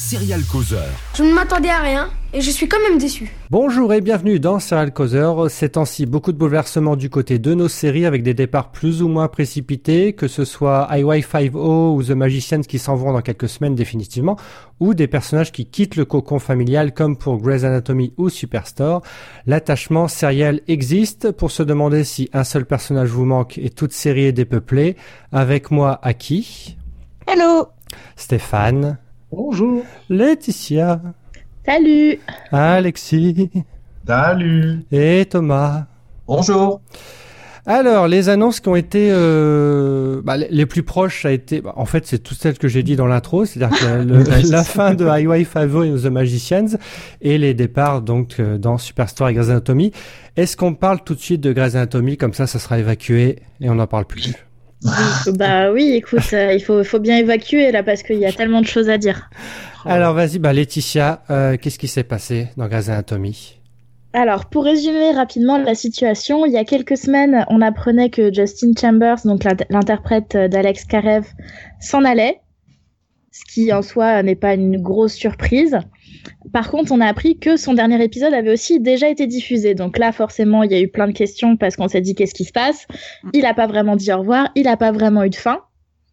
Serial Causeur. Je ne m'attendais à rien et je suis quand même déçu. Bonjour et bienvenue dans Serial Causeur. Ces temps-ci, beaucoup de bouleversements du côté de nos séries avec des départs plus ou moins précipités, que ce soit IY5O ou The Magicians qui s'en vont dans quelques semaines définitivement, ou des personnages qui quittent le cocon familial comme pour Grey's Anatomy ou Superstore. L'attachement sériel existe pour se demander si un seul personnage vous manque et toute série est dépeuplée. Avec moi, Aki. Hello. Stéphane. Bonjour. Laetitia. Salut. Alexis. Salut. Et Thomas. Bonjour. Alors, les annonces qui ont été les plus proches, ça a été, en fait, c'est tout celles que j'ai dit dans l'intro, c'est-à-dire que la fin de IY5O et The Magicians et les départs donc dans Superstore et Grey's Anatomy. Est-ce qu'on parle tout de suite de Grey's Anatomy, comme ça sera évacué et on n'en parle plus? Bah oui, écoute, il faut bien évacuer là parce qu'il y a tellement de choses à dire. Alors vas-y, Laetitia, qu'est-ce qui s'est passé dans Grey's Anatomy? Alors, pour résumer rapidement la situation, il y a quelques semaines, on apprenait que Justin Chambers, donc l'interprète d'Alex Karev, s'en allait, ce qui en soi n'est pas une grosse surprise. Par contre, on a appris que son dernier épisode avait aussi déjà été diffusé. Donc là, forcément, il y a eu plein de questions parce qu'on s'est dit qu'est-ce qui se passe. Il n'a pas vraiment dit au revoir, il n'a pas vraiment eu de fin.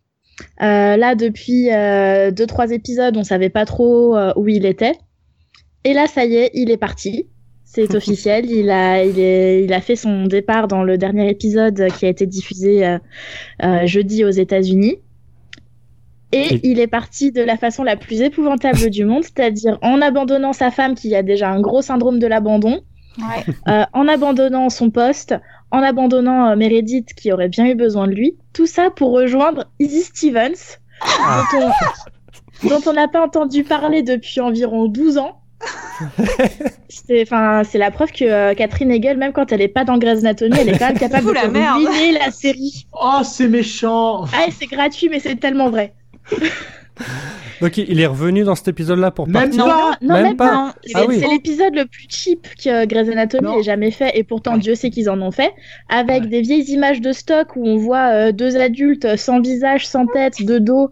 Là, depuis 2-3 épisodes, on savait pas trop où il était. Et là, ça y est, il est parti. C'est officiel. Il a fait son départ dans le dernier épisode qui a été diffusé jeudi aux États-Unis. Et il est parti de la façon la plus épouvantable du monde, c'est-à-dire en abandonnant sa femme qui a déjà un gros syndrome de l'abandon, en abandonnant son poste, en abandonnant Meredith qui aurait bien eu besoin de lui. Tout ça pour rejoindre Izzy Stevens, dont on n'a pas entendu parler depuis environ 12 ans. C'est la preuve que Catherine Hegel, même quand elle est pas dans Grey's Anatomy, elle est quand même capable de ruiner la série. Oh, c'est méchant. Ah, c'est gratuit, mais c'est tellement vrai. Donc il est revenu dans cet épisode-là pour même partir. Même pas. C'est l'épisode le plus cheap que Grey's Anatomy ait jamais fait, et pourtant Dieu sait qu'ils en ont fait, avec des vieilles images de stock où on voit deux adultes sans visage, sans tête, de dos,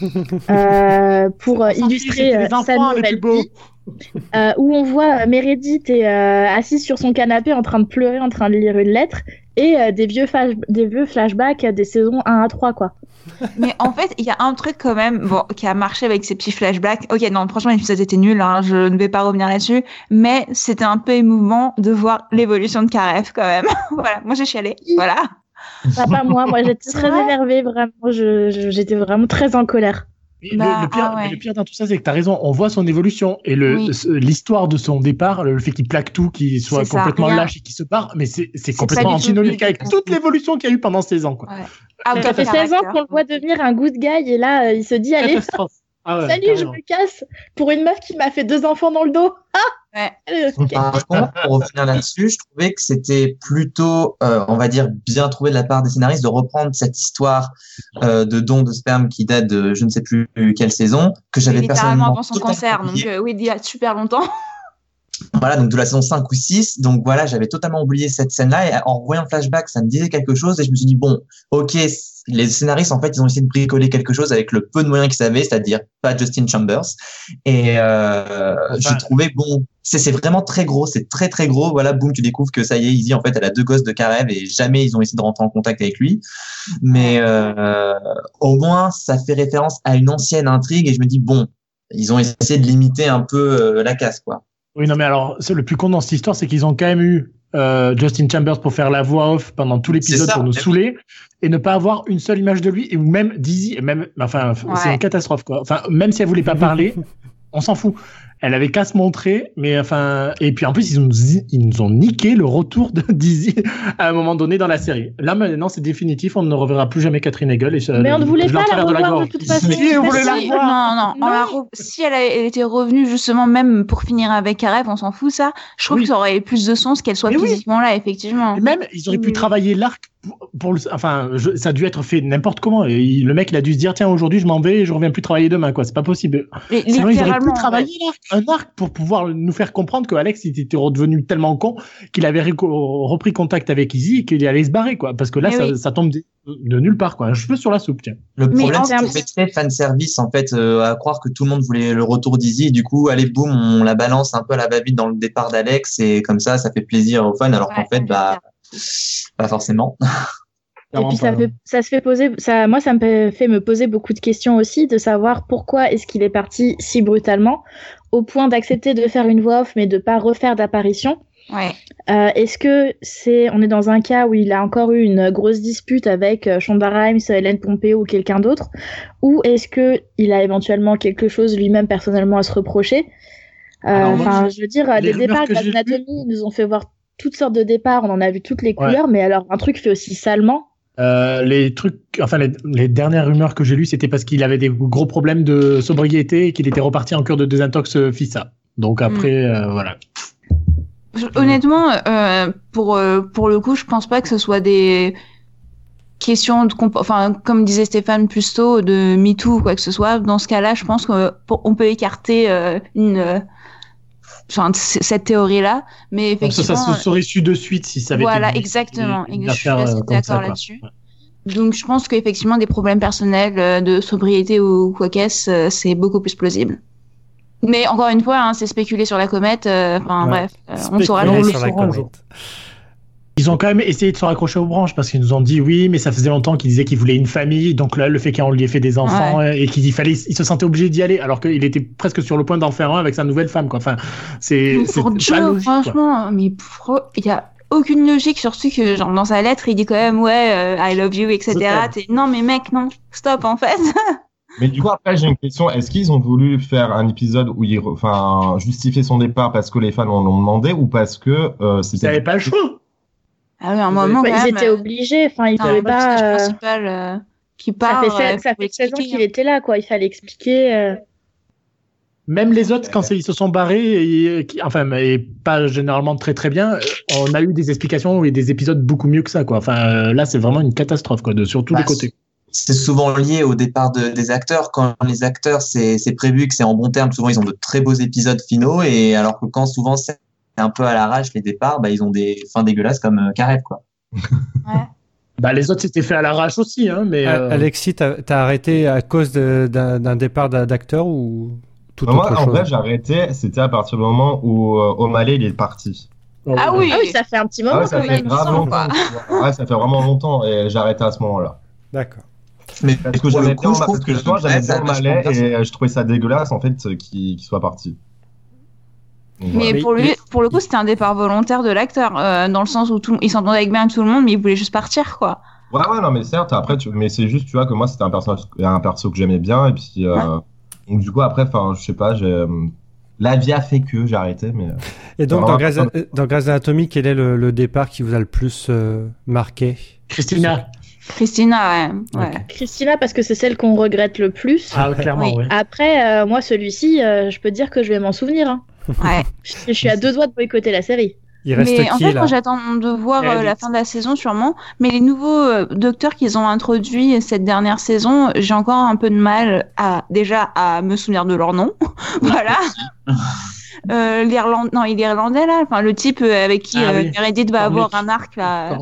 pour illustrer sa nouvelle vie. Où on voit Meredith assise sur son canapé en train de pleurer, en train de lire une lettre, et des vieux flashbacks des saisons 1 à 3, quoi. Mais en fait, il y a un truc quand même qui a marché avec ces petits flashbacks. Ok, non, franchement, l'épisode était nul, hein, je ne vais pas revenir là-dessus, mais c'était un peu émouvant de voir l'évolution de Karev quand même. Voilà, moi j'ai chialé, voilà. Pas moi j'étais très énervée, vraiment, j'étais vraiment très en colère. Le pire dans tout ça, c'est que t'as raison, on voit son évolution et l'histoire de son départ, le fait qu'il plaque tout, qu'il soit complètement lâche et qu'il se barre, mais c'est complètement antinomique avec toute l'évolution qu'il y a eu pendant 16 ans, quoi. Ouais. Ça fait 16 ans qu'on le voit devenir un good guy et là, il se dit, allez, salut, je me casse pour une meuf qui m'a fait 2 enfants dans le dos. Par contre, pour revenir là-dessus, je trouvais que c'était plutôt, on va dire, bien trouvé de la part des scénaristes de reprendre cette histoire de don de sperme qui date de je ne sais plus quelle saison, que j'avais personnellement avant son cancer, donc oui, il y a super longtemps. Voilà, donc de la saison 5 ou 6. Donc voilà, j'avais totalement oublié cette scène-là et en revoyant le flashback, ça me disait quelque chose et je me suis dit, bon, ok, les scénaristes, en fait, ils ont essayé de bricoler quelque chose avec le peu de moyens qu'ils avaient, c'est-à-dire pas Justin Chambers. Et j'ai trouvé, bon, c'est vraiment très gros, c'est très très gros. Voilà, boum, tu découvres que ça y est, Izzy, en fait, elle a 2 gosses de Karev et jamais ils ont essayé de rentrer en contact avec lui. Mais au moins, ça fait référence à une ancienne intrigue et je me dis, bon, ils ont essayé de limiter un peu la casse, quoi. Oui, non, mais alors, le plus con dans cette histoire, c'est qu'ils ont quand même eu Justin Chambers pour faire la voix off pendant tout l'épisode pour nous saouler et ne pas avoir une seule image de lui et même Dizzy, c'est une catastrophe, quoi. Enfin, même si elle voulait pas parler, on s'en fout. Elle avait qu'à se montrer, mais enfin, et puis en plus, ils nous ont niqué le retour de Dizzy à un moment donné dans la série. Là, maintenant, c'est définitif, on ne reverra plus jamais Catherine Hegel. Mais on ne voulait pas la revoir de toute façon. Si, on voulait la revoir. Non. Si elle était revenue justement, même pour finir avec Karev, on s'en fout, ça. Je trouve que ça aurait eu plus de sens qu'elle soit physiquement là, effectivement. Et même, ils auraient pu travailler l'arc ça a dû être fait n'importe comment. Et le mec, il a dû se dire, tiens, aujourd'hui, je m'en vais et je reviens plus travailler demain, quoi. C'est pas possible. Sinon, ils auraient pu travailler un arc pour pouvoir nous faire comprendre que Alex, il était redevenu tellement con qu'il avait repris contact avec Izzy et qu'il allait se barrer, quoi. Parce que là, ça tombe de nulle part, quoi. Un cheveu sur la soupe, tiens. Le problème, c'est que c'est très fanservice, en fait, à croire que tout le monde voulait le retour d'Izzy. Et du coup, allez, boum, on la balance un peu à la va-vite dans le départ d'Alex et comme ça fait plaisir aux fans, alors qu'en fait, pas forcément. Et puis moi ça me fait me poser beaucoup de questions aussi, de savoir pourquoi est-ce qu'il est parti si brutalement, au point d'accepter de faire une voix off mais de pas refaire d'apparition. Ouais. Est-ce que on est dans un cas où il a encore eu une grosse dispute avec Shonda Rhimes, Ellen Pompeo ou quelqu'un d'autre, ou est-ce que il a éventuellement quelque chose lui-même personnellement à se reprocher? Je veux dire, les départs de l'anatomie nous ont fait voir toutes sortes de départs, on en a vu toutes les couleurs, mais alors un truc fait aussi salement. Les dernières rumeurs que j'ai lues, c'était parce qu'il avait des gros problèmes de sobriété et qu'il était reparti en cure de désintox FISA. Donc après, voilà. Honnêtement, pour le coup, je pense pas que ce soit des questions comme disait Stéphane plus tôt, de MeToo ou quoi que ce soit. Dans ce cas-là, je pense qu'on peut écarter cette théorie-là, mais effectivement, ça se serait su de suite si ça avait été. Voilà, exactement. Je suis assez d'accord là-dessus. Ouais. Donc, je pense qu'effectivement, des problèmes personnels de sobriété ou quoi qu'est-ce, c'est beaucoup plus plausible. Mais encore une fois, c'est spéculer sur la comète. Bref, on saura le jour. Ils ont quand même essayé de se raccrocher aux branches parce qu'ils nous ont dit oui, mais ça faisait longtemps qu'ils disaient qu'ils voulaient une famille. Donc là, le fait qu'on lui ait fait des enfants et qu'il se sentait obligé d'y aller, alors qu'il était presque sur le point d'en faire un avec sa nouvelle femme, quoi. Enfin, c'est pas logique, franchement, quoi. Mais il y a aucune logique, surtout que genre dans sa lettre, il dit quand même I love you, etc. Non, mais mec, non, stop en fait. Mais du coup, après, j'ai une question. Est-ce qu'ils ont voulu faire un épisode où justifier son départ parce que les fans en ont demandé ou parce que c'était. Ils n'avaient pas le choix. Ah oui, à un moment, ils étaient obligés. Enfin, ils pouvaient pas. Le personnage principal qui part. Ça fait 16 ans qu'il était là, quoi. Il fallait expliquer. Même les autres, quand ils se sont barrés, mais pas généralement très très bien, on a eu des explications et des épisodes beaucoup mieux que ça, quoi. Enfin, là, c'est vraiment une catastrophe, quoi, sur tous les côtés. C'est souvent lié au départ des acteurs. Quand les acteurs, c'est prévu que c'est en bon terme, souvent ils ont de très beaux épisodes finaux, et alors que quand souvent c'est un peu à l'arrache les départs, ils ont des fins dégueulasses comme Karev, quoi. Ouais. Les autres c'était fait à l'arrache aussi, hein, mais. Alexis, t'as arrêté à cause d'un départ d'acteur ou tout autre chose? Moi, en vrai, j'ai arrêté. C'était à partir du moment où O'Malley il est parti. Ah oui, ça fait un petit moment ça fait grave longtemps. Ça fait vraiment longtemps et j'ai arrêté à ce moment-là. D'accord. Mais parce que j'aimais bien O'Malley et je trouvais ça dégueulasse en fait qu'il soit parti. Mais pour le coup, c'était un départ volontaire de l'acteur, dans le sens où il s'entendait avec bien tout le monde, mais il voulait juste partir, quoi. Ouais, non, mais certes, après, mais c'est juste, tu vois, que moi, c'était un perso que j'aimais bien, et puis, donc du coup, après, je sais pas, la vie a fait que j'ai arrêté, mais. Et donc, dans Grey's Anatomy, quel est le départ qui vous a le plus marqué? Christina, ouais. Okay. Christina, parce que c'est celle qu'on regrette le plus. Ah, clairement, oui. Après, moi, celui-ci, je peux te dire que je vais m'en souvenir. Hein. Ouais. Je suis à 2 doigts de boycotter la série. En fait, moi, j'attends de voir la fin de la saison, sûrement. Mais les nouveaux docteurs qu'ils ont introduits cette dernière saison, j'ai encore un peu de mal à me souvenir de leur nom. Voilà. Il est irlandais, là. Enfin, le type avec qui Meredith va avoir un arc, là.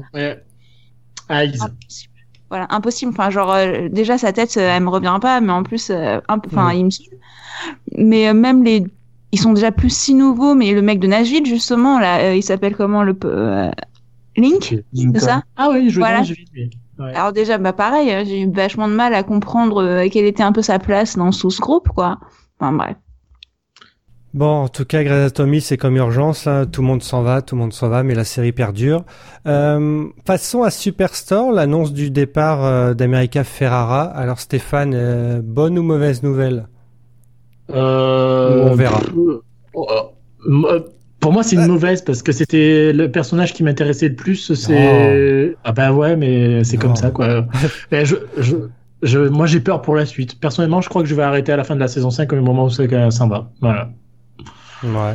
Voilà, impossible. Enfin, déjà, sa tête, elle me revient pas, mais en plus, il me saoule. Mais même ils sont déjà plus si nouveaux, mais le mec de Nashville, justement, là, il s'appelle comment, Link, c'est ça? Ah oui, je vois Nashville. Ouais. Alors déjà, pareil, j'ai eu vachement de mal à comprendre quelle était un peu sa place dans ce groupe, quoi. Enfin, bref. Bon, en tout cas, Grey's Anatomy, c'est comme Urgence, hein. Tout le monde s'en va, mais la série perdure. Passons à Superstore, l'annonce du départ d'America Ferrara. Alors Stéphane, bonne ou mauvaise nouvelle? On verra. Pour moi, c'est une mauvaise parce que c'était le personnage qui m'intéressait le plus. Mais c'est comme ça, quoi. Mais moi, j'ai peur pour la suite. Personnellement, je crois que je vais arrêter à la fin de la saison 5 au moment où ça s'en va. Voilà. Ouais.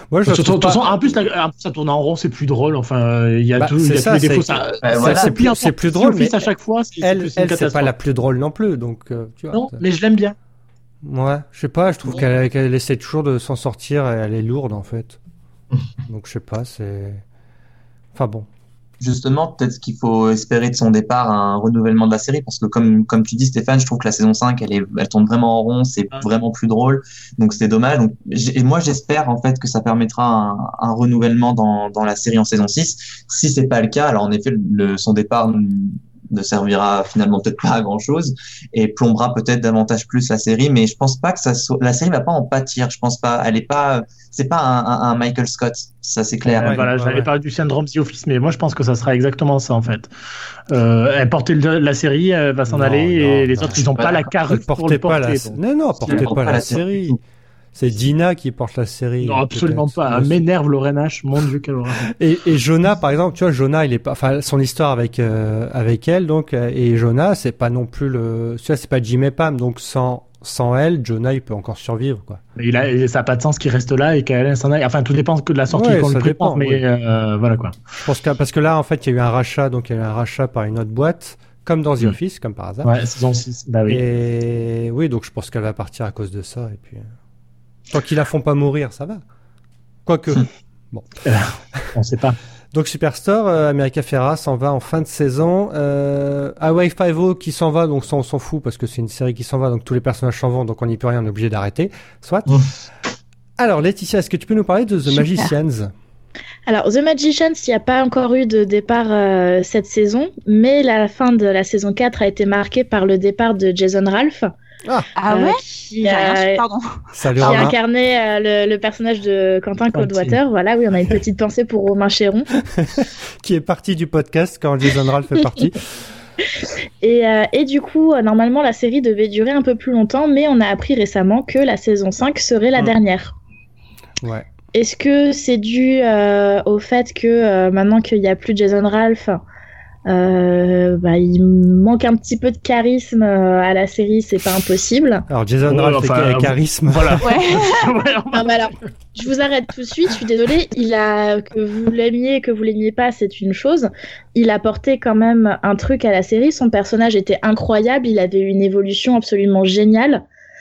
Moi, je trouve pas... En plus, ça tourne en rond, c'est plus drôle. Enfin, il y a tous les défauts. C'est plus drôle, mais à chaque fois, elle, c'est pas la plus drôle non plus. Donc, tu vois. Non, mais je l'aime bien. Ouais, je sais pas. Je trouve qu'elle essaie toujours de s'en sortir. Et elle est lourde en fait. Donc, je sais pas. C'est. Enfin bon. Justement, peut-être qu'il faut espérer de son départ un renouvellement de la série, parce que comme tu dis, Stéphane, je trouve que la saison 5, elle tourne vraiment en rond, c'est vraiment plus drôle, donc c'est dommage. Donc, et moi, j'espère en fait que ça permettra un renouvellement dans la série en saison 6. Si c'est pas le cas, alors en effet, son départ ne servira finalement peut-être pas à grand chose et plombera peut-être davantage plus la série, mais je pense pas que la série va pas en pâtir. Je pense pas, c'est pas un Michael Scott, ça c'est clair. Voilà, j'avais parlé du syndrome The Office, mais moi je pense que ça sera exactement ça en fait. Elle portait la série, elle va s'en aller et les autres ils n'ont pas la carrure pour le porter. Non, portez pas la série. C'est Dina qui porte la série. Non, absolument pas. Elle m'énerve, Lorraine H. Mon Dieu, quelle horreur. Et Jonah, par exemple, tu vois, Jonah, il est pas, enfin, son histoire avec elle, donc, et Jonah, c'est pas non plus tu vois, c'est pas Jim et Pam, donc sans elle, Jonah, il peut encore survivre, quoi. Ça n'a pas de sens qu'il reste là et qu'elle s'en aille. Enfin, tout dépend que de la sortie qu'on le prépare, mais voilà, quoi. Je pense parce que là, en fait, il y a eu un rachat, donc il y a eu un rachat par une autre boîte, comme dans The Office, comme par hasard. Ouais, saison 6, bah oui. Et oui, donc je pense qu'elle va partir à cause de ça, et puis. Tant qu'ils la font pas mourir, ça va. Quoique. Bon. On sait pas. Donc Superstore, America Ferrera s'en va en fin de saison. Hawaii Five-O qui s'en va, donc ça on s'en fout parce que c'est une série qui s'en va, donc tous les personnages s'en vont, donc on n'y peut rien, on est obligé d'arrêter. Soit. Alors Laetitia, est-ce que tu peux nous parler de The Magicians ? Alors The Magicians, il n'y a pas encore eu de départ cette saison, mais la fin de la saison 4 a été marquée par le départ de Jason Ralph. Ouais. Qui incarnait le personnage de Quentin Coldwater. Voilà, oui, on a une petite pensée pour Romain Chéron. Qui est parti du podcast quand Jason Ralph est parti. Et du coup, normalement, la série devait durer un peu plus longtemps, mais on a appris récemment que la saison 5 serait la dernière. Ouais. Est-ce que c'est dû au fait que maintenant qu'il n'y a plus Jason Ralph, il manque un petit peu de charisme à la série, c'est pas impossible. Alors Jason Ralph avec charisme. Voilà. Non, mais alors, je vous arrête tout de suite, je suis désolée, que vous l'aimiez pas, c'est une chose. Il apportait quand même un truc à la série, son personnage était incroyable, il avait une évolution absolument géniale.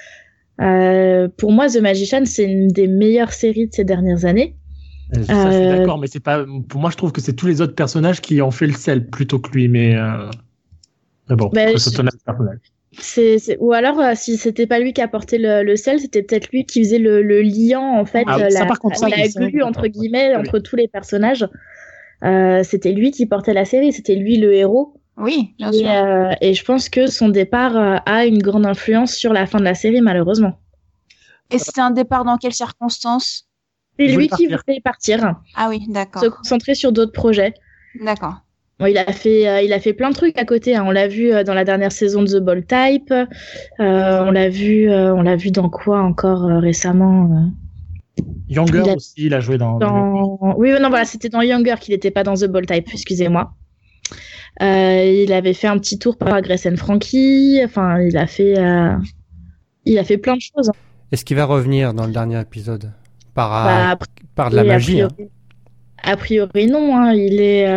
Pour moi, The Magician, c'est une des meilleures séries de ces dernières années. Ça, je suis d'accord, mais c'est pas. Pour moi, je trouve que c'est tous les autres personnages qui ont fait le sel plutôt que lui. Mais bon, c'est ton personnage. Ou alors, si c'était pas lui qui apportait le sel, c'était peut-être lui qui faisait le liant en fait, la glue entre guillemets entre tous les personnages. C'était lui qui portait la série, c'était lui le héros. Oui, bien sûr. Et je pense que son départ a une grande influence sur la fin de la série, malheureusement. Et c'était un départ dans quelles circonstances ? C'est lui qui voulait partir. Ah oui, d'accord. Se concentrer sur d'autres projets. D'accord. Bon, il a fait plein de trucs à côté. Hein. On l'a vu dans la dernière saison de The Bold Type. On l'a vu dans quoi encore récemment Younger aussi, il a joué dans... Oui, non, voilà, c'était dans Younger qu'il n'était pas dans The Bold Type, excusez-moi. Il avait fait un petit tour par Grace and Frankie. Enfin, il a fait plein de choses. Est-ce qu'il va revenir dans le dernier épisode par de la magie? A priori, non. Hein. Il est...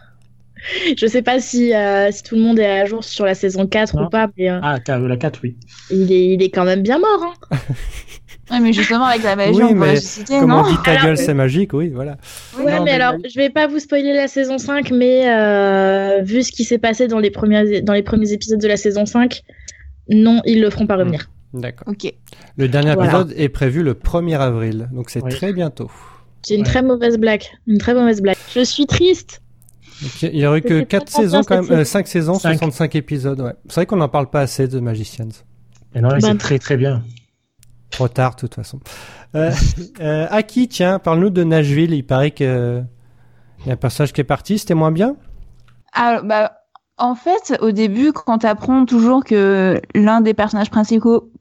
Je sais pas si tout le monde est à jour sur la saison 4 ou pas. Mais, la 4, oui. Il est quand même bien mort. Hein. Oui, mais justement, avec la magie, on peut ressusciter, comme non? on dit ta gueule, c'est magique, oui, voilà. Ouais, non, mais alors, je vais pas vous spoiler la saison 5, mais vu ce qui s'est passé dans les premiers épisodes de la saison 5, non, ils le feront pas revenir. D'accord. Ok. Le dernier épisode est prévu le 1er avril, donc c'est très bientôt. C'est une très mauvaise blague. Je suis triste. Donc, il n'y aurait que 4 saisons, quand même, 5 saisons, 65 épisodes, ouais. C'est vrai qu'on n'en parle pas assez de Magicians. Et non, c'est très très bien. Trop tard, de toute façon. Aki, tiens, parle-nous de Nashville. Il paraît qu'il y a un personnage qui est parti. C'était moins bien? En fait, au début, quand tu apprends toujours que l'un des personnages principaux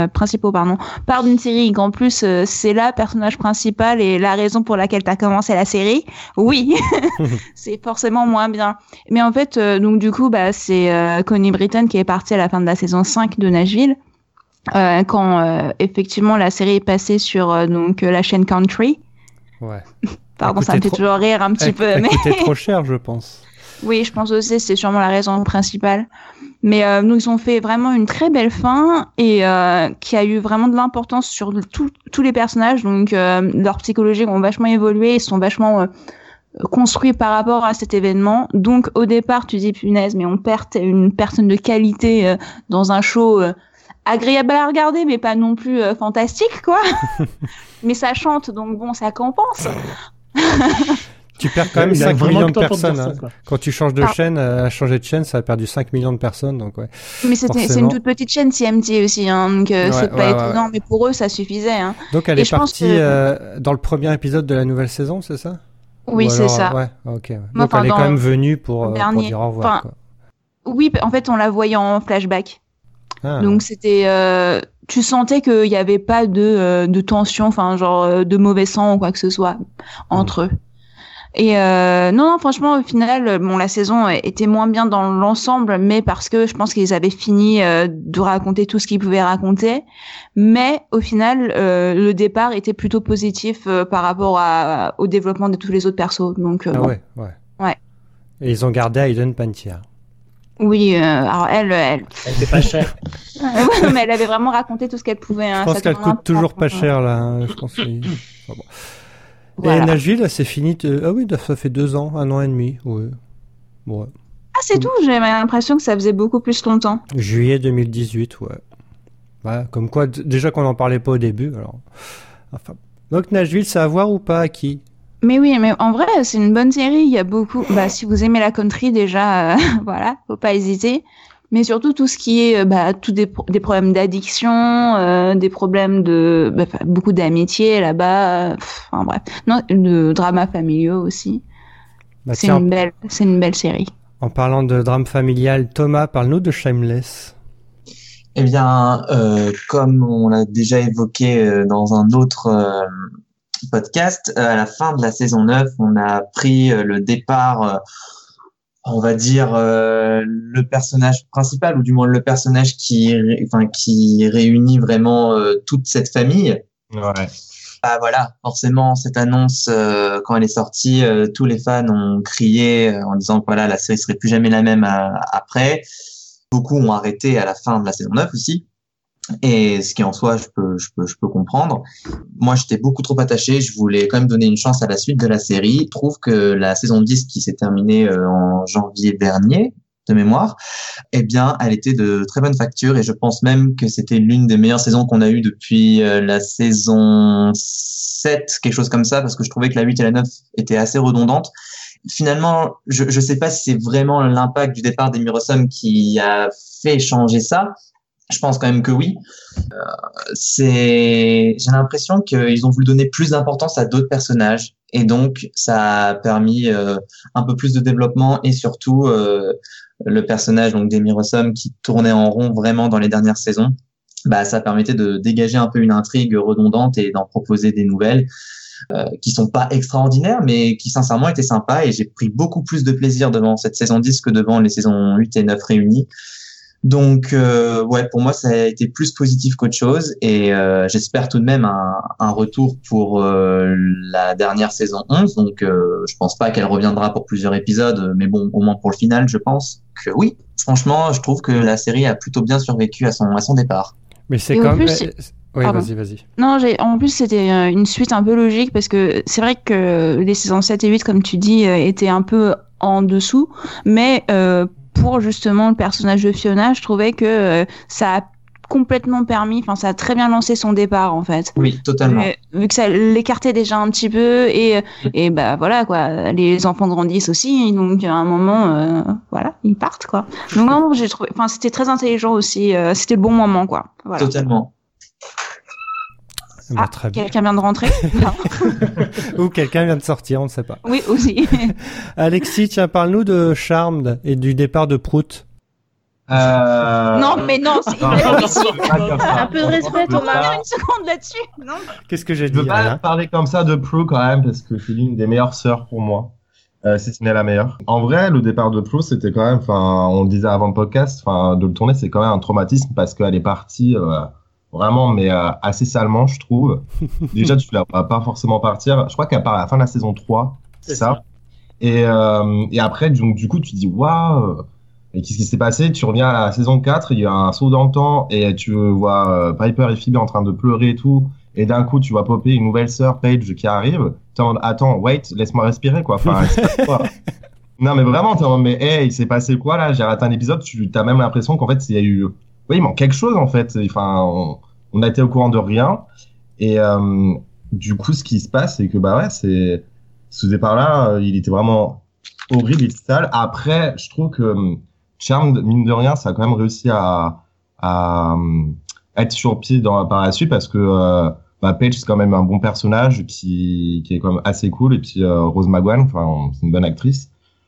part d'une série, qu'en plus c'est le personnage principal et la raison pour laquelle tu as commencé la série, oui, c'est forcément moins bien. Mais en fait, donc du coup, c'est Connie Britton qui est partie à la fin de la saison 5 de Nashville. Quand effectivement la série est passée sur la chaîne Country. Ouais. Pardon, ça me fait toujours rire un petit peu. Mais coûtait trop cher, je pense. Oui, je pense aussi, c'est sûrement la raison principale. Mais nous, ils ont fait vraiment une très belle fin et qui a eu vraiment de l'importance sur tous les personnages. Donc, leurs psychologies ont vachement évolué, ils sont vachement construits par rapport à cet événement. Donc, au départ, tu dis, punaise, mais on perd une personne de qualité dans un show agréable à regarder, mais pas non plus fantastique, quoi. Mais ça chante, donc bon, ça compense. Tu perds quand même 5 millions de personnes. Hein. Quand tu changes de chaîne, à changer de chaîne, ça a perdu 5 millions de personnes. Donc ouais. Mais c'est une toute petite chaîne CMT aussi, hein, donc c'est pas étonnant, mais pour eux, ça suffisait. Hein. Donc elle est partie dans le premier épisode de la nouvelle saison, c'est ça? Oui, c'est ça. Ouais, ok. Ouais. Donc elle est quand même venue pour dire au revoir. Quoi. Oui, en fait, on la voyait en flashback. Donc c'était... tu sentais qu'il n'y avait pas de tension, enfin genre de mauvais sang ou quoi que ce soit entre eux. Et non, franchement, au final, bon, la saison était moins bien dans l'ensemble, mais parce que je pense qu'ils avaient fini de raconter tout ce qu'ils pouvaient raconter. Mais au final, le départ était plutôt positif par rapport au développement de tous les autres persos. Donc, bon. Ouais. Et ils ont gardé Hayden Panettiere. Oui, alors elle était pas chère. Mais elle avait vraiment raconté tout ce qu'elle pouvait. Je pense qu'elle coûte toujours pas cher là. Hein. Je pense. Enfin, bon. Voilà. Et Nashville, c'est fini. Ah oui, ça fait 2 ans, 1 an et demi. Ouais. Ouais. Ah, c'est tout. J'avais l'impression que ça faisait beaucoup plus longtemps. Juillet 2018, ouais. Ouais, comme quoi, déjà qu'on n'en parlait pas au début. Alors. Enfin. Donc Nashville, c'est à voir ou pas à qui? Mais oui, mais en vrai, c'est une bonne série. Il y a beaucoup. Bah, si vous aimez la country, déjà, voilà, faut pas hésiter. Mais surtout tout ce qui est tout des problèmes d'addiction, des problèmes de beaucoup d'amitié là-bas, enfin bref, non, de dramas familiaux aussi. C'est une belle série. En parlant de drame familial, Thomas, parle-nous de Shameless. Eh bien, comme on l'a déjà évoqué dans un autre podcast, à la fin de la saison 9, on a pris le départ on va dire le personnage principal, ou du moins le personnage qui réunit vraiment toute cette famille. Ouais. Bah voilà, forcément cette annonce quand elle est sortie, tous les fans ont crié en disant que voilà, la série serait plus jamais la même après. Beaucoup ont arrêté à la fin de la saison 9 aussi. Et ce qui en soi, je peux comprendre. Moi, j'étais beaucoup trop attaché. Je voulais quand même donner une chance à la suite de la série. Je trouve que la saison 10 qui s'est terminée en janvier dernier, de mémoire, eh bien, elle était de très bonne facture et je pense même que c'était l'une des meilleures saisons qu'on a eues depuis la saison 7, quelque chose comme ça, parce que je trouvais que la 8 et la 9 étaient assez redondantes. Finalement, je sais pas si c'est vraiment l'impact du départ d'Amy Rossum qui a fait changer ça. Je pense quand même que oui. J'ai l'impression qu'ils ont voulu donner plus d'importance à d'autres personnages et donc ça a permis un peu plus de développement et surtout le personnage donc d'Amy Rossum qui tournait en rond vraiment dans les dernières saisons. Bah ça permettait de dégager un peu une intrigue redondante et d'en proposer des nouvelles qui sont pas extraordinaires mais qui sincèrement étaient sympas et j'ai pris beaucoup plus de plaisir devant cette saison 10 que devant les saisons 8 et 9 réunies. Donc ouais, pour moi ça a été plus positif qu'autre chose et j'espère tout de même un retour pour la dernière saison 11. Donc je pense pas qu'elle reviendra pour plusieurs épisodes, mais bon, au moins pour le final, je pense que oui. Franchement, je trouve que la série a plutôt bien survécu à son départ. Mais c'est quand même oui, vas-y. Non, en plus, c'était une suite un peu logique parce que c'est vrai que les saisons 7 et 8, comme tu dis, étaient un peu en dessous, mais pour justement le personnage de Fiona, je trouvais que ça a complètement permis, enfin ça a très bien lancé son départ en fait. Oui, totalement. Vu que ça l'écartait déjà un petit peu et bah voilà quoi, les enfants grandissent aussi, donc à un moment voilà, ils partent quoi. Donc non, j'ai trouvé, enfin c'était très intelligent aussi, c'était le bon moment quoi. Voilà. Totalement. Ah, quelqu'un vient de rentrer. Ou quelqu'un vient de sortir, on ne sait pas. Oui, aussi. Alexis, tiens, parle-nous de Charmed et du départ de Prout. Non, mais non, c'est un peu de respect, Thomas. Une seconde là-dessus. Non. Qu'est-ce que j'ai dit? Je veux pas parler comme ça de Prue quand même, parce que c'est l'une des meilleures sœurs pour moi. Si ce n'est la meilleure. En vrai, le départ de Prue, c'était quand même, on le disait avant le podcast, de le tourner, c'est quand même un traumatisme parce qu'elle est partie vraiment, mais assez salement, je trouve. Déjà, tu la vois pas forcément partir. Je crois qu'elle part à la fin de la saison 3, c'est ça. Et après, donc, du coup, tu te dis, waouh, et qu'est-ce qui s'est passé? Tu reviens à la saison 4, il y a un saut dans le temps, et tu vois Piper et Phoebe en train de pleurer et tout. Et d'un coup, tu vois popper une nouvelle sœur, Paige, qui arrive. T'es en mode, attends, wait, laisse-moi respirer, quoi. Enfin, c'est quoi. Non, mais vraiment, t'es en mode, mais hey, il s'est passé quoi, là? J'ai raté un épisode, t'as même l'impression qu'en fait, il y a eu, oui, il manque quelque chose, en fait. Enfin, on a été au courant de rien. Et, du coup, ce qui se passe, c'est que, bah ouais, ce départ-là, il était vraiment horrible, il était sale. Après, je trouve que Charmed, mine de rien, ça a quand même réussi à être sur pied par la suite parce que, Paige, c'est quand même un bon personnage qui est quand même assez cool. Et puis, Rose McGowan, enfin, c'est une bonne actrice.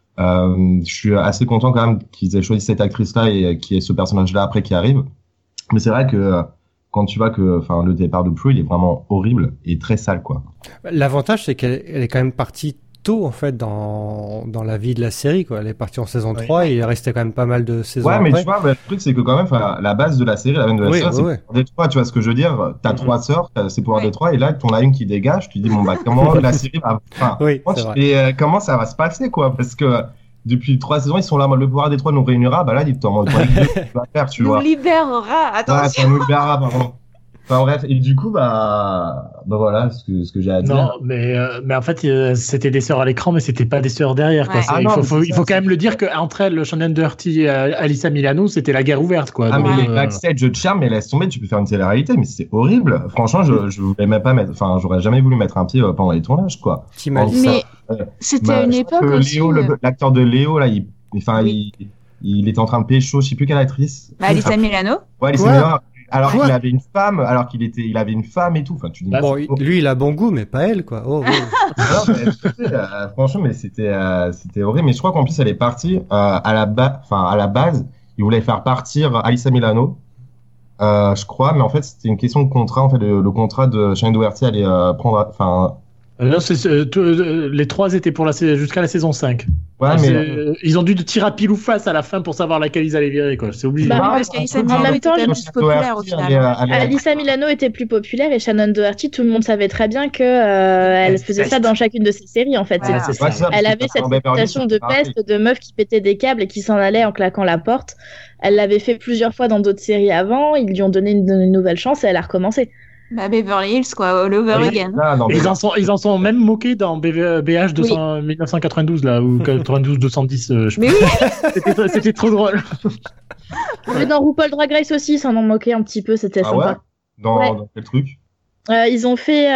Je suis assez content quand même qu'ils aient choisi cette actrice-là et qu'il y ait ce personnage-là après qui arrive. Mais c'est vrai que quand tu vois que, enfin, le départ de Prue, il est vraiment horrible et très sale, quoi. L'avantage, c'est qu'elle est quand même partie tôt, en fait, dans la vie de la série, quoi. Elle est partie en saison 3 et il est resté quand même pas mal de saisons après. Ouais, mais tu vois, le truc, c'est que quand même, la base de la série, la veine de la série, c'est pouvoir des trois, tu vois ce que je veux dire? T'as 3 sœurs, c'est pouvoir des 3, et là, t'en as une qui dégage, tu dis, bon, bah, comment la série va, enfin, comment ça va se passer, quoi? Parce que, depuis 3 saisons, ils sont là, le pouvoir des 3 nous réunira, bah là, dis-toi, moi, tu vas faire, tu vois. Nous libérera, attention. Ouais, ça nous libérera, pardon. Enfin bref, et du coup, bah voilà ce que j'ai à dire. Non, mais en fait, c'était des sœurs à l'écran, mais c'était pas des sœurs derrière, quoi. Ouais. Il faut quand même le dire qu'entre elles, Shannon Doherty et Alyssa Milano, c'était la guerre ouverte, quoi. Ah, mais les backstage de Charmed, mais laisse tomber, tu peux faire une télé-réalité, mais c'est horrible. Franchement, je voulais même pas mettre, enfin, j'aurais jamais voulu mettre un pied pendant les tournages, quoi. Mais c'était à une époque aussi. Léo, l'acteur de Léo, là, il était en train de pécho, je sais plus quelle actrice. Alyssa Milano. Ouais, Alyssa Milano. Alors qu'il avait une femme, il avait une femme et tout. Enfin, tu dis. Bon, lui, il a bon goût, mais pas elle, quoi. Oh. Non, mais, franchement, mais c'était horrible. Mais je crois qu'en plus, elle est partie à la base, il voulait faire partir Alyssa Milano, je crois. Mais en fait, c'était une question de contrat. En fait, le contrat de Shannon Doherty allait prendre, enfin. Non, les 3 étaient pour jusqu'à la saison 5. Ouais, mais ils ont dû tirer à pile ou face à la fin pour savoir laquelle ils allaient virer, quoi. C'est obligé. Parce qu'Alyssa Milano était plus populaire au final. Alyssa Milano était plus populaire et Shannon Doherty, tout le monde savait très bien que elle faisait ça dans chacune de ses séries, en fait. Voilà. Elle avait cette réputation de peste, de meuf qui pétait des câbles et qui s'en allait en claquant la porte. Elle l'avait fait plusieurs fois dans d'autres séries avant. Ils lui ont donné une nouvelle chance et elle a recommencé. Bah, Beverly Hills, quoi, all over again. Ils en sont même moqués dans BH 1992, là, ou 92-210, je pense. C'était trop drôle. Mais dans RuPaul Drag Race aussi, ils s'en ont moqué un petit peu, c'était sympa. Ouais dans quel truc? Ils ont fait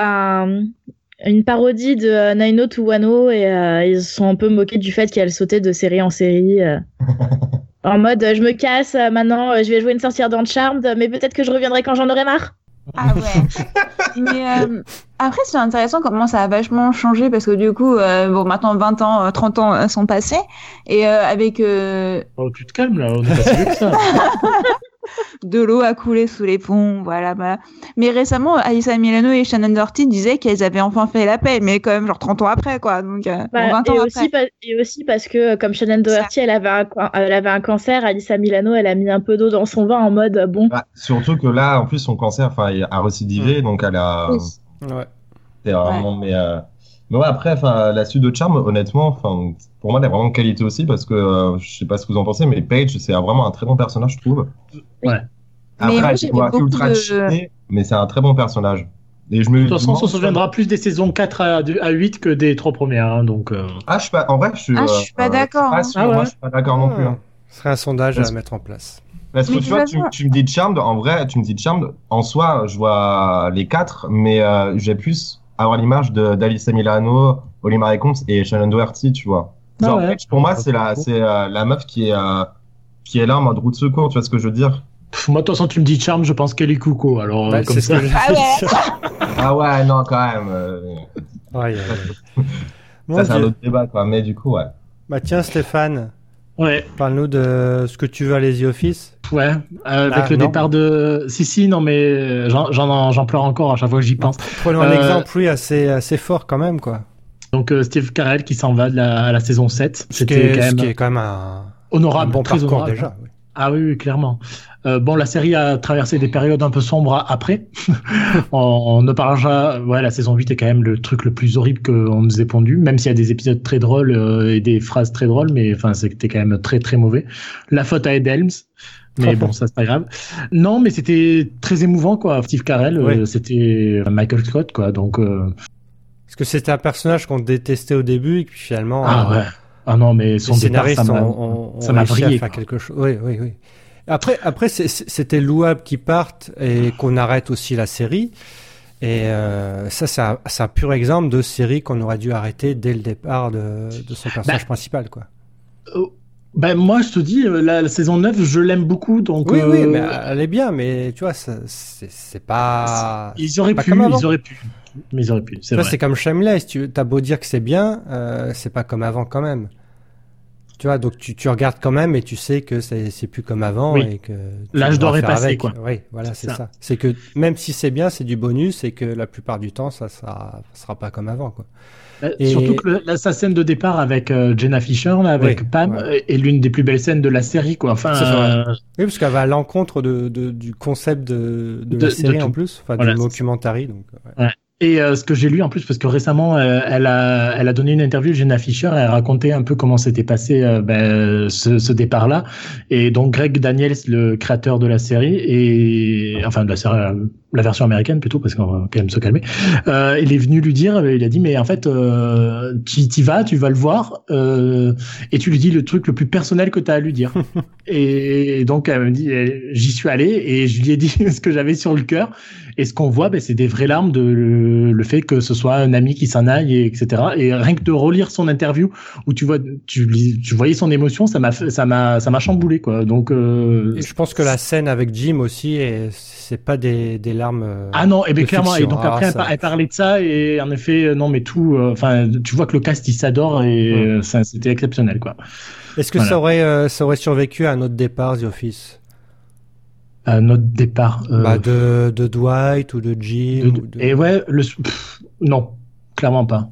une parodie de 90210 et ils se sont un peu moqués du fait qu'elle sautait de série en série. En mode, je me casse, maintenant je vais jouer une sorcière dans Charmed, mais peut-être que je reviendrai quand j'en aurai marre. Ah ouais. Mais après, c'est intéressant comment ça a vachement changé parce que du coup, bon, maintenant 20 ans, 30 ans sont passés et avec. Oh, tu te calmes là, on est pas si vieux que ça. De l'eau a coulé sous les ponts, voilà. Mais récemment, Alyssa Milano et Shannon Doherty disaient qu'elles avaient enfin fait la paix, mais quand même genre 30 ans après, quoi. Donc 20 ans après. Et aussi parce que comme Shannon Doherty, elle avait un cancer, Alyssa Milano, elle a mis un peu d'eau dans son vin en mode bon. Bah, surtout que là, en plus, son cancer, a récidivé, donc elle a. Oui. Ouais. C'est vraiment, mais ouais, après, la suite de Charmed, honnêtement, pour moi, elle a vraiment de qualité aussi parce que je sais pas ce que vous en pensez, mais Paige, c'est vraiment un très bon personnage, je trouve. Ouais. Après, elle est ultra cheatée, mais c'est un très bon personnage. Et de toute façon, on se souviendra plus des saisons 4 à 8 que des 3 premières, hein, donc. Ah, je suis pas, en vrai, je suis pas d'accord. Moi, je suis pas d'accord non plus. Hein. Ce serait un sondage à mettre en place. Parce que tu vois, tu me dis Charmed, en vrai, en soi, je vois les 4, mais j'ai plus avoir l'image d'Alyssa Milano, Holly Marie Combs et Shannon Doherty, tu vois. Genre, pour moi, c'est la meuf qui est là en mode roue de secours, tu vois ce que je veux dire? Moi, de toute façon, tu me dis Charmed, je pense Kelly Cuoco, alors comme ça. Ah ouais, non, quand même. Ça, c'est un autre débat, quoi. Mais du coup, ouais. Bah tiens, Stéphane. Ouais. Parle-nous de ce que tu veux à les The Office. Ouais, avec le départ de. Si, non, mais j'en pleure encore à chaque fois que j'y pense. Prenons un exemple, oui, assez fort quand même, quoi. Donc, Steve Carell qui s'en va à la saison 7. Ce qui est quand même un honorable, bon très parcours honorable. déjà. Oui. Ah oui, clairement. Bon, la série a traversé des périodes un peu sombres après. On ne parlera. Ouais, la saison 8 est quand même le truc le plus horrible qu'on nous ait pondu, même s'il y a des épisodes très drôles et des phrases très drôles, mais enfin, c'était quand même très très mauvais. La faute à Ed Helms. Mais bon, ça c'est pas grave. Non, mais c'était très émouvant, quoi. Steve Carell, c'était Michael Scott, quoi. Donc. Parce que c'était un personnage qu'on détestait au début et puis finalement. Ouais. Ah non, mais son départ, ça m'a vrillé. Faire quelque chose. Oui. Après, c'était louable qu'ils partent et qu'on arrête aussi la série. Et ça, c'est un pur exemple de série qu'on aurait dû arrêter dès le départ de son personnage principal, quoi. Ben moi, je te dis, la saison 9, je l'aime beaucoup, donc. Oui, mais elle est bien, mais tu vois, c'est pas. Ils auraient pu. Mais ils auraient pu. C'est comme Shameless. T'as beau dire que c'est bien, c'est pas comme avant quand même. Tu vois, donc tu regardes quand même et tu sais que c'est plus comme avant et que l'âge d'or est passé, quoi. Oui, voilà, c'est ça. C'est que même si c'est bien, c'est du bonus et que la plupart du temps, ça sera pas comme avant, quoi. Surtout que sa scène de départ avec Jenna Fischer, là, avec Pam, est l'une des plus belles scènes de la série, quoi. Enfin, oui, parce qu'elle va à l'encontre du concept de la série en plus, enfin du documentary, donc. Ouais. Et ce que j'ai lu en plus, parce que récemment, elle a donné une interview, Jenna Fischer, elle a raconté un peu comment s'était passé ce départ-là. Et donc Greg Daniels, le créateur de la série, enfin de la série, la version américaine plutôt, parce qu'on va quand même se calmer, il est venu lui dire, il a dit, mais en fait, tu vas le voir, et tu lui dis le truc le plus personnel que tu as à lui dire. Et donc elle me dit, j'y suis allé et je lui ai dit ce que j'avais sur le cœur. Et ce qu'on voit, c'est des vraies larmes de le fait que ce soit un ami qui s'en aille, etc. Et rien que de relire son interview où tu voyais son émotion, ça m'a chamboulé, quoi. Donc. Et je pense que la scène avec Jim aussi, c'est pas des larmes. Ah non, et bien clairement. Et donc après, elle parlait de ça et en effet, non, mais tout. Enfin, tu vois que le cast il s'adore et c'était exceptionnel, quoi. Est-ce que ça aurait survécu à un autre départ, The Office? Notre départ de Dwight ou de Jim et non, clairement pas.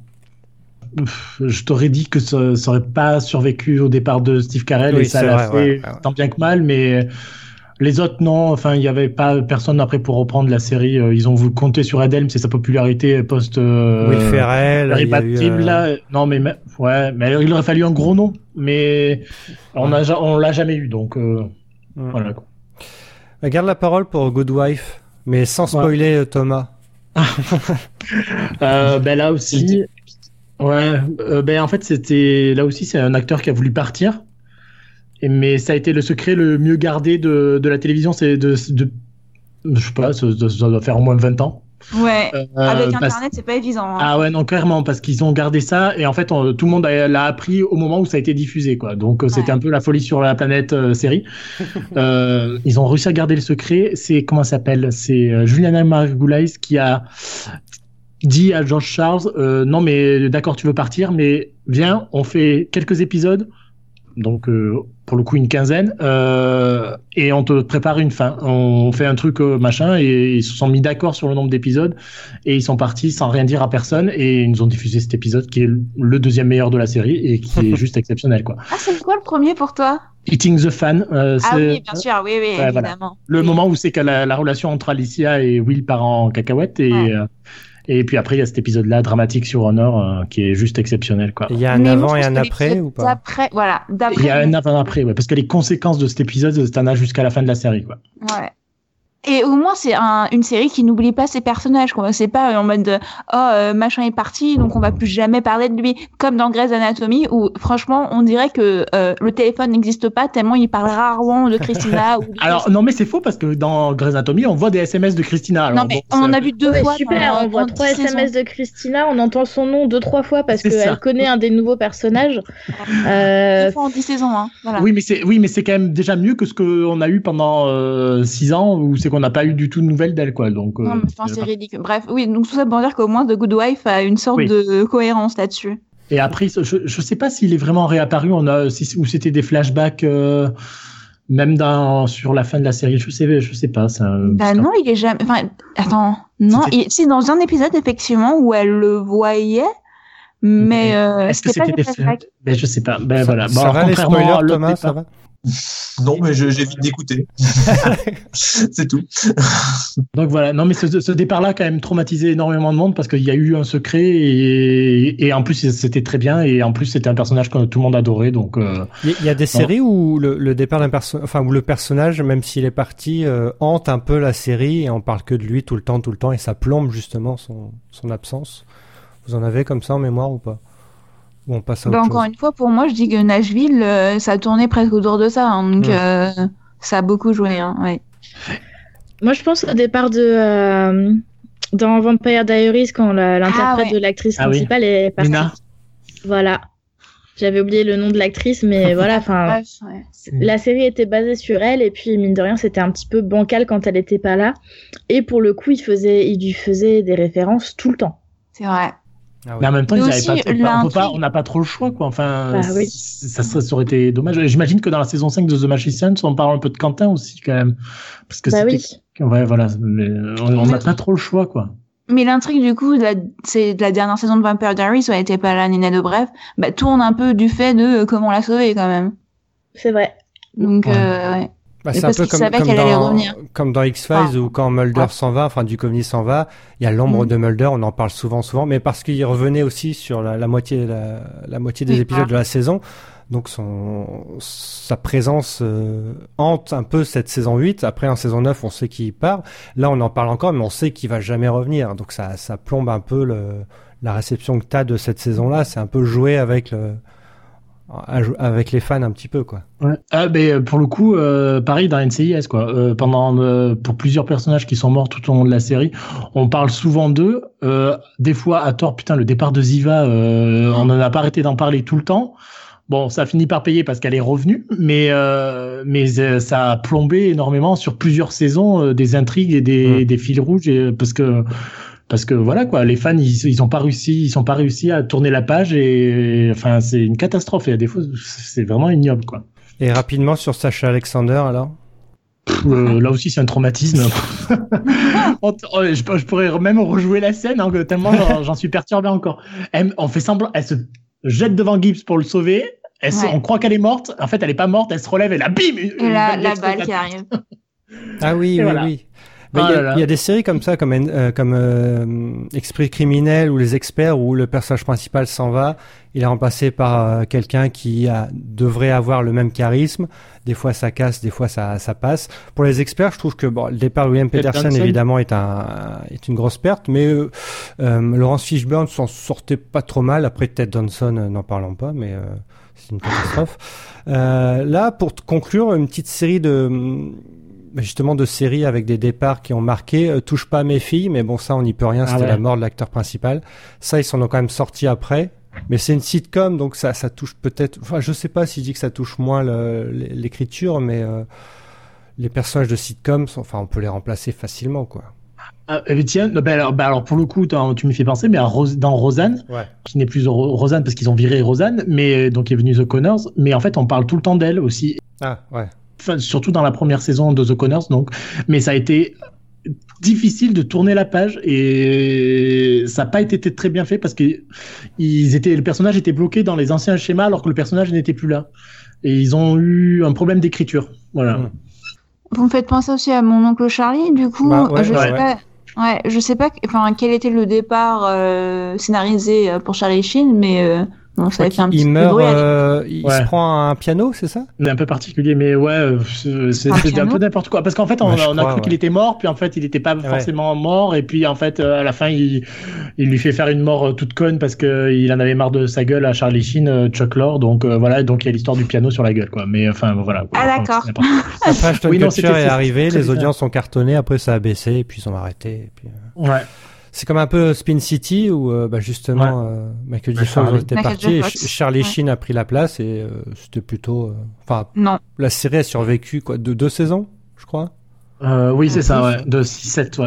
Je t'aurais dit que ça aurait pas survécu au départ de Steve Carell et ça l'a fait tant bien que mal, mais les autres non. Enfin, il y avait pas personne après pour reprendre la série. Ils ont voulu compter sur Ed Helms et sa popularité post Will Ferrell, là. Non, mais il aurait fallu un gros nom, mais on l'a jamais eu, donc voilà. Garde la parole pour Good Wife, mais sans spoiler Thomas. Là aussi, en fait c'était là aussi c'est un acteur qui a voulu partir, mais ça a été le secret le mieux gardé de la télévision, c'est de je sais pas, ça doit faire au moins 20 ans. Ouais, avec Internet, c'est pas évident. Hein. Ah ouais, non, clairement, parce qu'ils ont gardé ça, et en fait, tout le monde l'a appris au moment où ça a été diffusé, quoi. Donc, c'était un peu la folie sur la planète série. Ils ont réussi à garder le secret. C'est, comment ça s'appelle? C'est Juliana Margulies qui a dit à George Charles, non, mais d'accord, tu veux partir, mais viens, on fait quelques épisodes. Donc, pour le coup, une quinzaine, et on te prépare une fin. On fait un truc machin, et ils se sont mis d'accord sur le nombre d'épisodes, et ils sont partis sans rien dire à personne, et ils nous ont diffusé cet épisode qui est le deuxième meilleur de la série, et qui est juste exceptionnel, quoi. Ah, c'est quoi le premier pour toi? Eating the Fan. Oui, bien sûr, oui, évidemment. Voilà. Le moment où c'est que la relation entre Alicia et Will part en cacahuète, et puis après, il y a cet épisode-là, dramatique sur Honor, qui est juste exceptionnel, quoi. Il y a un avant et un après, ou pas? D'après. Il y a un avant-après, parce que les conséquences de cet épisode, t'en as jusqu'à la fin de la série, quoi. Ouais. Et au moins, c'est une série qui n'oublie pas ses personnages, quoi. C'est pas en mode machin est parti, donc on va plus jamais parler de lui, comme dans Grey's Anatomy, où franchement, on dirait que le téléphone n'existe pas tellement il parle rarement de Christina. Alors non, mais c'est faux parce que dans Grey's Anatomy, on voit des SMS de Christina. Alors, non, mais on en a vu 2 fois. Super, on voit 3 SMS de Christina, on entend son nom 2-3 fois parce qu'elle connaît un des nouveaux personnages. 2 fois en 10 saisons, hein. Voilà. Oui, mais c'est quand même déjà mieux que ce qu'on a eu pendant 6 ans où c'est qu'on n'a pas eu du tout de nouvelles d'elle, quoi. Donc, non, mais c'est ridicule. Bref, oui, donc tout ça pour dire qu'au moins The Good Wife a une sorte de cohérence là-dessus. Et après, je sais pas s'il est vraiment réapparu, ou c'était des flashbacks, même sur la fin de la série, je sais pas. Non, il est jamais, enfin, attends, non, c'est dans un épisode, effectivement, où elle le voyait, mais est-ce que c'était des flashbacks? Je sais pas. Voilà. Ça va, les spoilers, Thomas, ça va? Non, mais j'évite d'écouter. C'est tout. Donc voilà. Non, mais ce départ-là a quand même traumatisé énormément de monde parce qu'il y a eu un secret et en plus c'était très bien et en plus c'était un personnage que tout le monde adorait. Donc il y a des séries où le départ d'un personnage, où le personnage, même s'il est parti, hante un peu la série et on parle que de lui tout le temps et ça plombe justement son absence. Vous en avez comme ça en mémoire ou pas? Ou on passe à autre chose? Encore une fois, pour moi, je dis que Nashville, ça tournait presque autour de ça, hein, donc ça a beaucoup joué. Hein, ouais. Moi, je pense au départ dans Vampire Diaries, quand l'interprète de l'actrice principale est partie. Mina. Voilà. J'avais oublié le nom de l'actrice, mais voilà. Enfin, la série était basée sur elle, et puis mine de rien, c'était un petit peu bancal quand elle était pas là. Et pour le coup, il lui faisait des références tout le temps. C'est vrai. Ah oui. Mais en même temps, on n'a pas trop le choix, quoi. Enfin, ça aurait été dommage. J'imagine que dans la saison 5 de The Magicians, on parle un peu de Quentin aussi, quand même. Parce que ouais, voilà. Mais on n'a pas trop le choix, quoi. Mais l'intrigue, du coup, de la dernière saison de Vampire Diaries, ça a été pas là, Nina Dobrev, tourne un peu du fait de comment on l'a sauvé, quand même. C'est vrai. Donc, ouais. C'est un peu comme dans X-Files où quand Mulder s'en va, enfin Duchovny s'en va, il y a l'ombre de Mulder, on en parle souvent, mais parce qu'il revenait aussi sur la moitié des épisodes de la saison, donc sa présence hante un peu cette saison 8. Après en saison 9, on sait qu'il part. Là, on en parle encore, mais on sait qu'il va jamais revenir. Donc ça plombe un peu la réception que t'as de cette saison-là. C'est un peu jouer avec les fans un petit peu, quoi. Ouais. Mais pour le coup, pareil dans NCIS, quoi. Pour plusieurs personnages qui sont morts tout au long de la série, on parle souvent d'eux. Des fois à tort, putain, le départ de Ziva, on n'en a pas arrêté d'en parler tout le temps. Bon, ça a fini par payer parce qu'elle est revenue, mais ça a plombé énormément sur plusieurs saisons des intrigues et des fils rouges, parce que voilà, quoi, les fans ils sont pas réussi à tourner la page et enfin c'est une catastrophe et à des fois c'est vraiment ignoble, quoi. Et rapidement sur Sasha Alexander alors. Là aussi c'est un traumatisme. Je pourrais même rejouer la scène, hein, tellement j'en suis perturbé encore. On fait semblant, elle se jette devant Gibbs pour le sauver. On croit qu'elle est morte. En fait, elle est pas morte. Elle se relève et là, bim, et la balle qui arrive. Ah oui, oui. Il y a des séries comme ça, comme Esprit criminel ou Les Experts, où le personnage principal s'en va, il est remplacé par quelqu'un qui devrait avoir le même charisme. Des fois ça casse, des fois ça passe. Pour Les Experts, je trouve que le départ de William Peterson évidemment est une grosse perte, mais Laurence Fishburne s'en sortait pas trop mal. Après Ted Danson, n'en parlons pas, mais c'est une catastrophe. Là, pour conclure, une petite série justement de séries avec des départs qui ont marqué. Touche pas à mes filles, mais bon, ça on n'y peut rien, c'était la mort de l'acteur principal. Ça, ils s'en ont quand même sortis après, mais c'est une sitcom, donc ça touche peut-être, enfin je sais pas si je dis que ça touche moins l'écriture, mais les personnages de sitcom on peut les remplacer facilement, quoi. Tiens, alors pour le coup, tu me fais penser, mais dans Roseanne, qui n'est plus Roseanne parce qu'ils ont viré Roseanne, mais donc est venu The Connors, mais en fait on parle tout le temps d'elle aussi. Ah ouais. Enfin, surtout dans la première saison de The Connors, donc. Mais ça a été difficile de tourner la page et ça n'a pas été très bien fait parce que le personnage était bloqué dans les anciens schémas alors que le personnage n'était plus là. Et ils ont eu un problème d'écriture. Voilà. Vous me faites penser aussi à Mon oncle Charlie, du coup. Je sais pas, enfin, quel était le départ scénarisé pour Charlie Sheen, mais bon, ça a fait un petit peu de bruit. Il se prend un piano, c'est ça? C'est un peu particulier, mais c'était un peu n'importe quoi. Parce qu'en fait, on a cru qu'il était mort, puis en fait, il n'était pas forcément mort, et puis en fait, à la fin, il lui fait faire une mort toute conne parce qu'il en avait marre de sa gueule à Charlie Sheen, Chuck Lorre, donc voilà, donc il y a l'histoire du piano sur la gueule, quoi. Mais enfin, voilà. Ah, d'accord. Après, Ashton Kutcher est arrivé, les audiences ont cartonné, après ça a baissé, et puis ils ont arrêté, et puis. Ouais. C'est comme un peu Spin City où justement Michael J. Fox était parti et Charlie Sheen a pris la place et c'était plutôt la série a survécu de 2 saisons, je crois. Oui, c'est ça, de 6-7,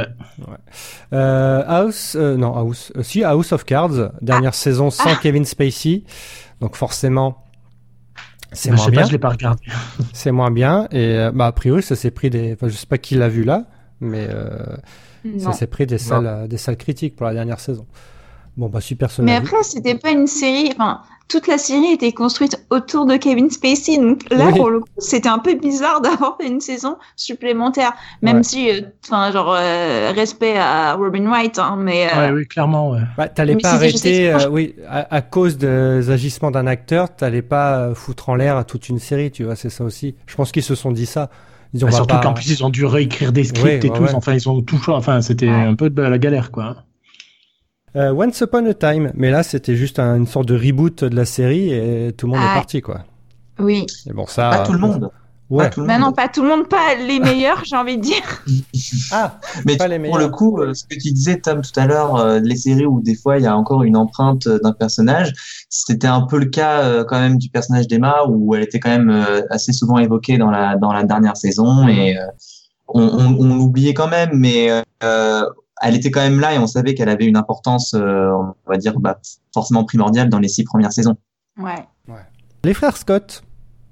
House of Cards, dernière saison sans Kevin Spacey. Donc forcément c'est moins bien. Je l'ai pas regardé. C'est moins bien et a priori ça s'est pris je sais pas qui l'a vu là, mais ça s'est pris des salles critiques pour la dernière saison. Bon, bah, super Mais sonnerie. après, c'était pas une série. Enfin, toute la série était construite autour de Kevin Spacey. Donc là, Oui. pour le coup, c'était un peu bizarre d'avoir fait une saison supplémentaire. Même Ouais. si, respect à Robin Wright, hein, mais. Oui, clairement, ouais. Bah, t'allais Mais pas c'était juste arrêter, étrange. oui, à cause des agissements d'un acteur, t'allais pas foutre en l'air toute une série, tu vois, c'est ça aussi. Je pense qu'ils se sont dit ça. Ils disent, on va Surtout pas... qu'en plus, ils ont dû réécrire des scripts Ouais, et ouais, tout. ouais. Enfin, ils ont tout choix. Enfin, c'était un peu de la galère, quoi. Once Upon a Time, mais là, c'était juste une sorte de reboot de la série et tout le monde est Ah. parti, quoi. Oui. Et bon, ça... Pas tout le monde. Ouais. Pas tout le Bah monde. non, pas tout le monde, pas les meilleurs, j'ai envie de dire. Ah, Mais pas les pour meilleurs. le coup, ce que tu disais, Tom, tout à l'heure, les séries où des fois il y a encore une empreinte d'un personnage, c'était un peu le cas quand même du personnage d'Emma, où elle était quand même assez souvent évoquée dans la dernière saison, et on l'oubliait quand même, mais elle était quand même là et on savait qu'elle avait une importance, on va dire, forcément primordiale dans les 6 premières saisons. Ouais. Les frères Scott,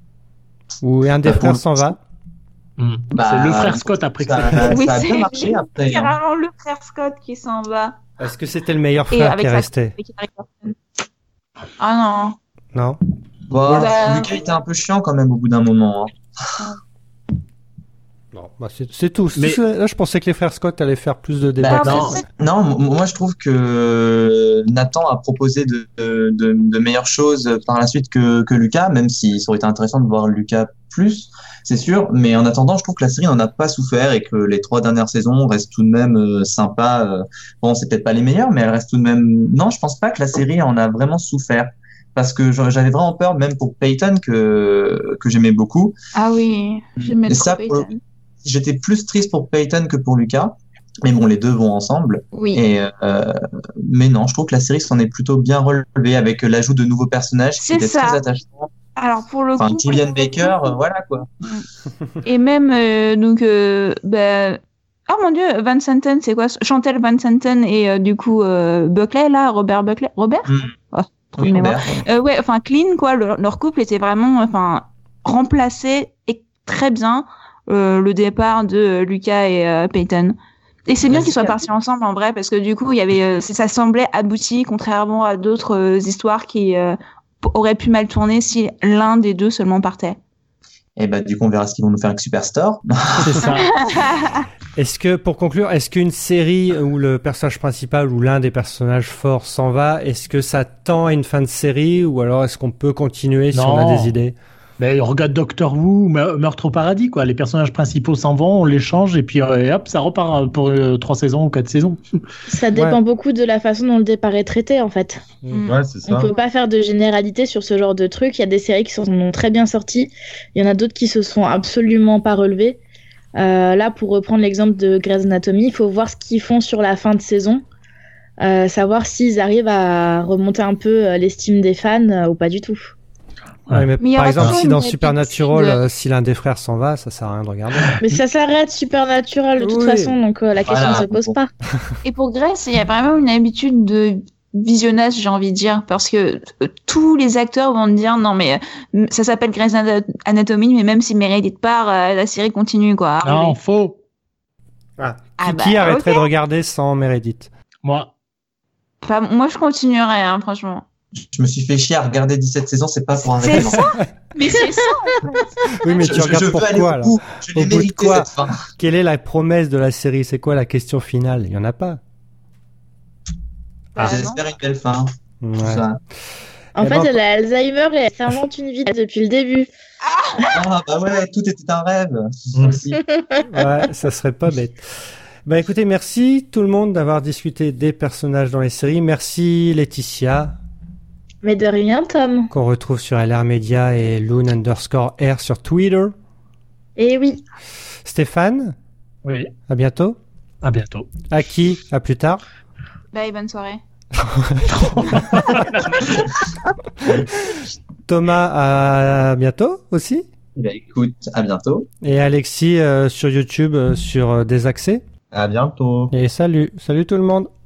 où un des Bah, pour frères le s'en coup, va. Bah, C'est le frère Scott après que ça, Oui, ça a c'est bien marché après. C'est hein. vraiment le frère Scott qui s'en va. Est-ce que c'était le meilleur Et frère avec qui est sa- resté? avec Harry Potter. Ah Non. Bon, Bah, Lucas était un peu chiant quand même au bout d'un moment. Hein. Non, bah c'est tout. Mais- Là, je pensais que les frères Scott allaient faire plus de débats. Bah, que non. ça. Non, moi je trouve que Nathan a proposé de meilleures choses par la suite que Lucas, même si ça aurait été intéressant de voir Lucas plus, c'est sûr. Mais en attendant, je trouve que la série n'en a pas souffert et que les 3 dernières saisons restent tout de même sympas. Bon, c'est peut-être pas les meilleures, mais elles restent tout de même. Non, je pense pas que la série en a vraiment souffert. Parce que j'avais vraiment peur, même pour Peyton, que j'aimais beaucoup. Ah oui, j'aimais Et trop ça, Peyton. J'étais plus triste pour Peyton que pour Lucas. Mais bon, les deux vont ensemble. Oui. Et mais non, je trouve que la série s'en est plutôt bien relevée avec l'ajout de nouveaux personnages qui C'est étaient ça. très attachants. Alors pour le Enfin, coup. Julian Baker, voilà quoi. Et même oh mon Dieu, Van Santen, c'est quoi? Chantal Van Santen et du coup Buckley là, Robert Buckley. Robert? Oh, trop de mémoire. Ouais, enfin clean quoi. Leur couple était vraiment, remplacé et très bien le départ de Lucas et Peyton. Et c'est bien qu'ils soient partis ensemble en vrai parce que du coup il y avait, ça semblait abouti contrairement à d'autres histoires qui auraient pu mal tourner si l'un des deux seulement partait. Et bah du coup on verra ce qu'ils vont nous faire avec Superstore. c'est ça. Est-ce que, pour conclure, est-ce qu'une série où le personnage principal ou l'un des personnages forts s'en va, est-ce que ça tend à une fin de série ou alors est-ce qu'on peut continuer si on a des idées? Mais regarde Doctor Who, Meurtre au paradis, quoi. Les personnages principaux s'en vont, on les change et puis hop, ça repart pour 3 saisons ou 4 saisons. Ça dépend beaucoup de la façon dont le départ est traité, en fait. Ouais, c'est ça. On peut pas faire de généralité sur ce genre de truc. Il y a des séries qui sont très bien sorties. Il y en a d'autres qui se sont absolument pas relevées. Là, pour reprendre l'exemple de Grey's Anatomy, il faut voir ce qu'ils font sur la fin de saison. Savoir s'ils arrivent à remonter un peu l'estime des fans ou pas du tout. Ouais, mais il y par aura exemple, toujours si une dans habitude Supernatural, si l'un des frères s'en va, ça sert à rien de regarder. Mais ça s'arrête Supernatural de toute Oui. façon, donc la question Voilà. se pose pas. Et pour Grace, il y a vraiment une habitude de visionnage, j'ai envie de dire, parce que tous les acteurs vont te dire non mais ça s'appelle Grey's Anatomy, mais même si Meredith part, la série continue quoi. Non, faux. Qui arrêterait de regarder sans Meredith? Moi. Enfin, moi je continuerais, hein, franchement. Je me suis fait chier à regarder 17 saisons, c'est pas pour arrêter. C'est ça. Mais c'est ça. Oui, mais tu regardes veux aller pourquoi au là? bout. Je l'ai Au bout de mérité quoi cette fin. Quelle est la promesse de la série? C'est quoi la question finale? Il y en a pas. J'espère une belle fin. Ouais. Tout ça. En Eh fait, ben, elle a Alzheimer et elle s'invente une vie depuis le début. Ah bah ouais, tout était un rêve. Aussi. Ouais, ça serait pas bête. Bah écoutez, merci tout le monde d'avoir discuté des personnages dans les séries. Merci Laetitia, Mais de rien, Tom. qu'on retrouve sur LR Media et Loon_R sur Twitter. Et oui. Stéphane, Oui. à bientôt. À bientôt. Aki, à plus tard. Bye, bonne soirée. Thomas, à bientôt aussi. Bah, écoute, à bientôt. Et Alexis sur YouTube sur Désaxé. À bientôt. Et salut tout le monde.